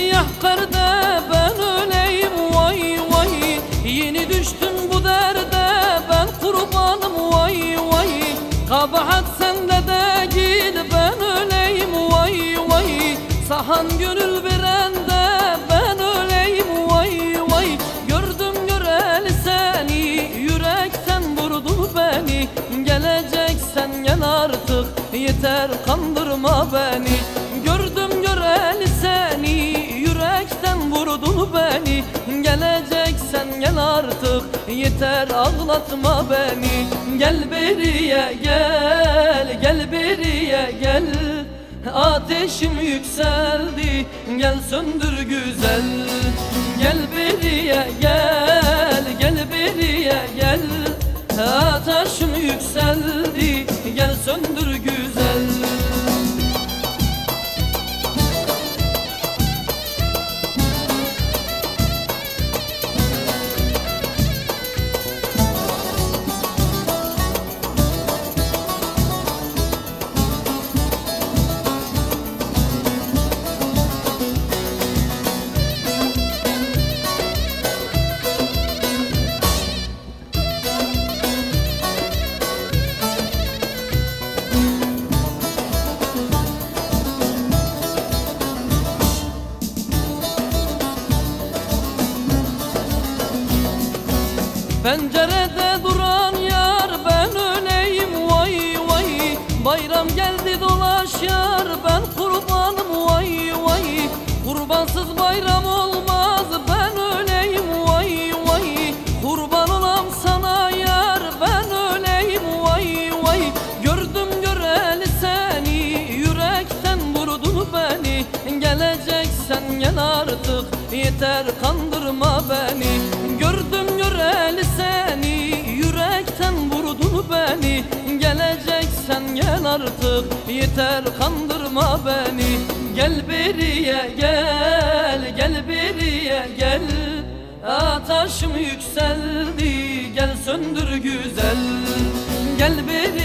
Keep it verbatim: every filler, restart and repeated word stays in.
siyah perde ben öleyim vay vay. Yeni düştüm bu derde ben kurbanım vay vay. Kabahat sende de git ben öleyim vay vay. Sahan gönül verende ben öleyim vay vay. Gördüm göreli seni yürekten vurdu beni. Geleceksen gel artık yeter kandırma beni. Gördüm göreli seni yürekten vurdu beni. Geleceksen gel artık yeter ağlatma beni. Gel beriye gel, gel beriye gel. Ateşim yükseldi, gel söndür güzel. Gel beriye gel, gel beriye gel. Ateşim yükseldi, gel söndür güzel. Pencerede duran yar ben öleyim vay vay. Bayram geldi dolaş yar ben kurbanım vay vay. Kurbansız bayram olmaz ben öleyim vay vay. Kurban olam sana yar ben öleyim vay vay. Gördüm göreli seni yürekten vurdu beni. Geleceksen gel artık yeter kandırma beni. Gördüm göreli seni yürekten vurdu beni. Geleceksen gel artık yeter kandırma beni. Gel beriye gel, gel beriye gel. Ateşim yükseldi, gel söndür güzel. Gel beriye